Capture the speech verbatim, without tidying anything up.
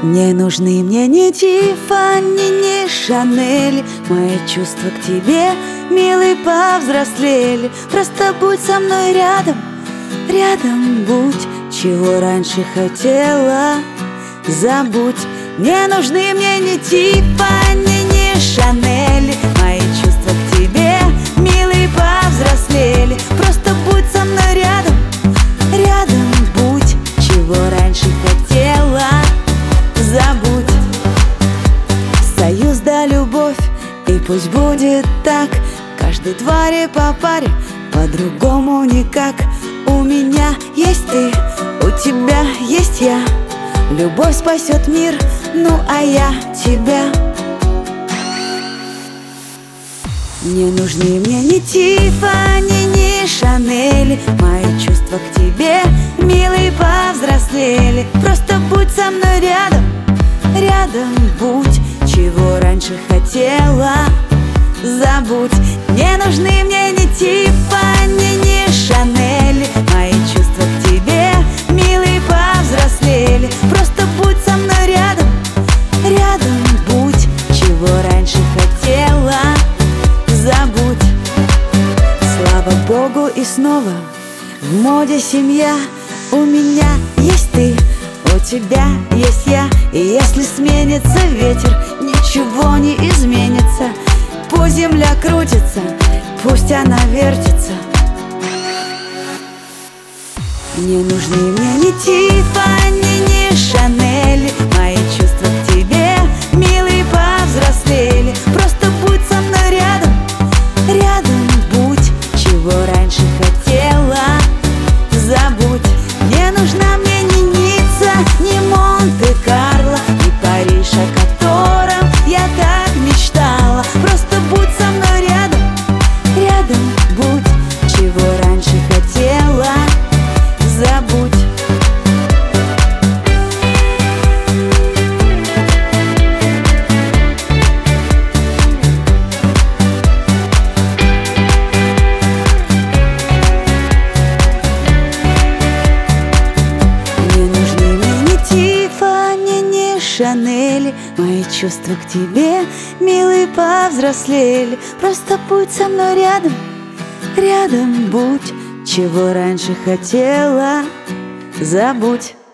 Не нужны мне ни Тиффани, ни Шанель. Мои чувства к тебе, милый, повзрослели. Просто будь со мной рядом, рядом будь. Чего раньше хотела, забудь. Не нужны мне ни Тиффани, ни Шанель. Мои чувства к тебе, милый, повзрослели. Просто будь со мной рядом, рядом будь. Чего раньше хотела, забудь. Союз да любовь, и пусть будет так. Каждой твари по паре, по-другому никак. У меня есть ты, у тебя есть я. Любовь спасет мир, ну а я тебя. Не нужны мне ни Тиффани, ни Шанель. Мои чувства к тебе, милый, повзрослели. Просто будь со мной рядом, рядом будь. Чего раньше хотела, забудь. Не нужны мне ни Тиффани, ни Шанель. Мои чувства к тебе, милый, повзрослели. Просто будь со мной рядом, рядом будь. Чего раньше хотела, забудь. Слава Богу, и снова в моде семья. У меня есть ты, у тебя есть я. И если сменится ветер, ничего не изменится. Пусть земля крутится, пусть она вертится. Не нужны мне ни Тиффани, ни Шанель. Мои чувства к тебе, милый, повзрослели. Просто будь со мной рядом, рядом будь. Чего раньше хотела, забудь. Не нужна мне ни Ницца, ни Монте-Карло, ни Париж, о котором я так мечтала. Просто будь со мной рядом, рядом будь. Чего раньше хотела, забудь. Не нужны мне ни Тиффани, ни Шанель. Мои чувства к тебе, милый, повзрослели. Просто будь со мной рядом, рядом будь. Чего раньше хотела, забудь.